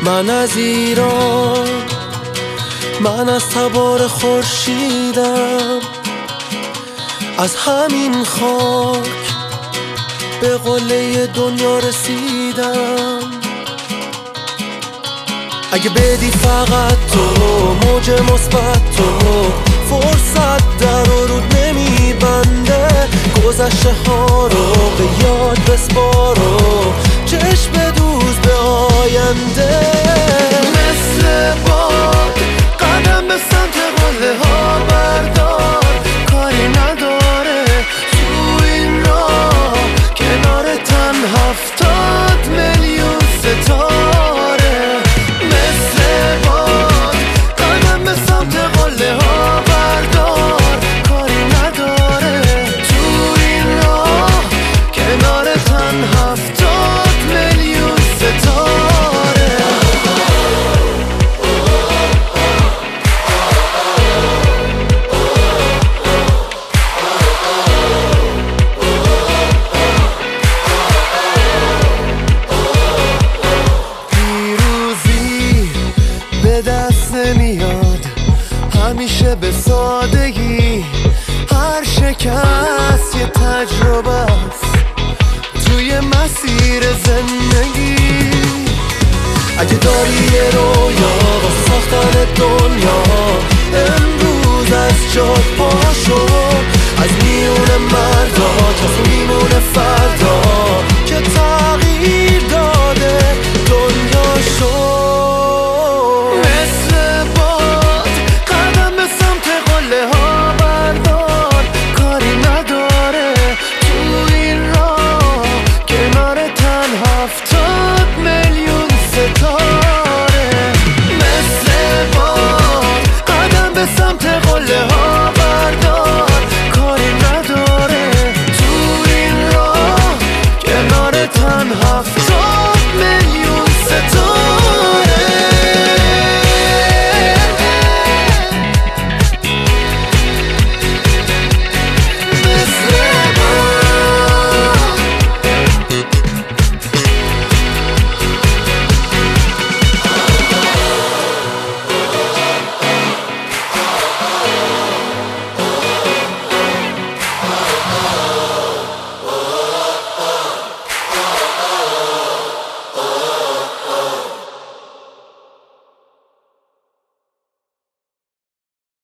من از ایران، من از تبار خورشیدم، از همین خاک به قله دنیا رسیدم. اگه بدی فقط تو موج مثبت، تو فرصت در و رود نمیبنده، گذشته ها رو به یاد بسپار و چشم دوز به آینده. مثل باد قدم به سمت قله ها بردار، کاری نداره تو این راه کنار تن 70 میلیون ستاره. مثل باد قدم به سمت قله ها بردار، کاری نداره تو این راه کنار تن 70 میلیون ستاره. به دست نمیاد همیشه به سادگی، هر شکست یه تجربه است توی مسیر زندگی. اگه داری یه رویا با ساختن دنیا